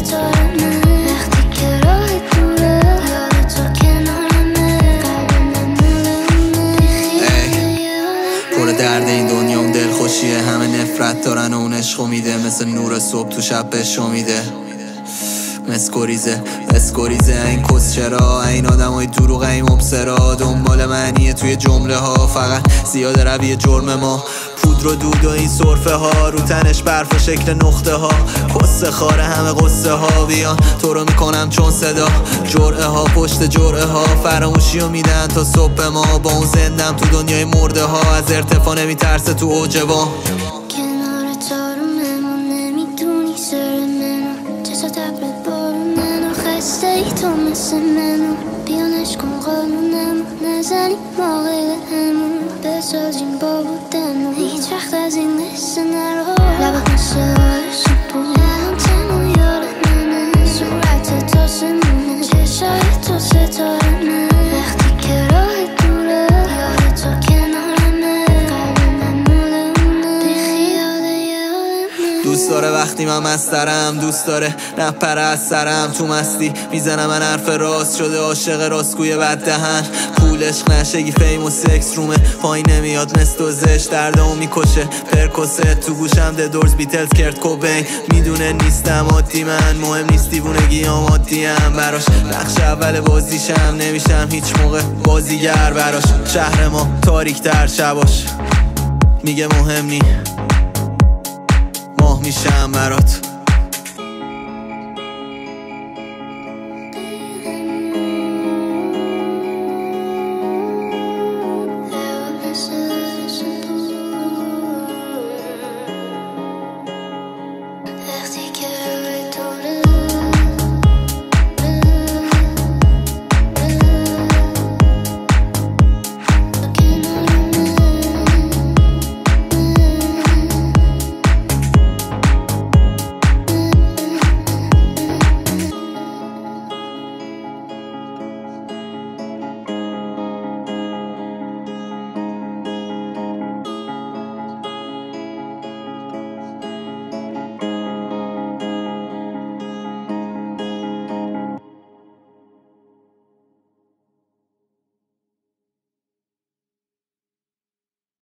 ستارمه وقتی که راه دوره یاد تو کنارمه قلبم مولونه پر درد این دنیا اون دلخوشیه، همه نفرت دارن و اون عشقو میده، مثل نور صبح تو شب بهشو میده. مسکوریزه این کس چرا این آدمای دروغ این مبصرا دنبال معنیه توی جمله ها، فقط زیاده روی جرم ما. پودر و دود و این سرفه ها رو تنش برف و شکل نقطه ها، قصه خاره همه قصه ها بیان تو رو میکنم چون صدا. جرعه ها پشت جرعه ها فراموشی رو میدن تا صبح ما، با اون زندم تو دنیای مرده ها، از ارتفاع نمیترسه تو اوج وام. کنار تو رو ممون نمیدونی سر منو چشا تبرت بارونن و خسته ای تو مثل منو بیانش کن قانونم نزنیم ما غیر همون بسازیم با بودن و هیچ وقت از این قصه نرو لبت مثل عشق بودم تنو یار منه صورت تو سمونه چشای تو ستارمه وقتی که راه دوره یاد تو کنارمه قلبم مولونه بیخیال یادمه دوست داره وقتی من مسترم، دوست داره نپره از سرم، تو مستی میزنم من حرف راست شده عاشق راستگوی بد دهن. پول عشق نشه فیم و سکس رومه پایین نمیاد مثل دوزش دردمو میکشه پرکوسه تو گوشم ده دورز بیتلز کرد کوبین میدونه نیستم عادی من مهم نیست دیوونگیام عادیم براش نقش اول بازیشم نمیشم هیچ موقع بازیگر براش. شهر ما تاریک تر شباش میگه مهم نی ماه میشم برات.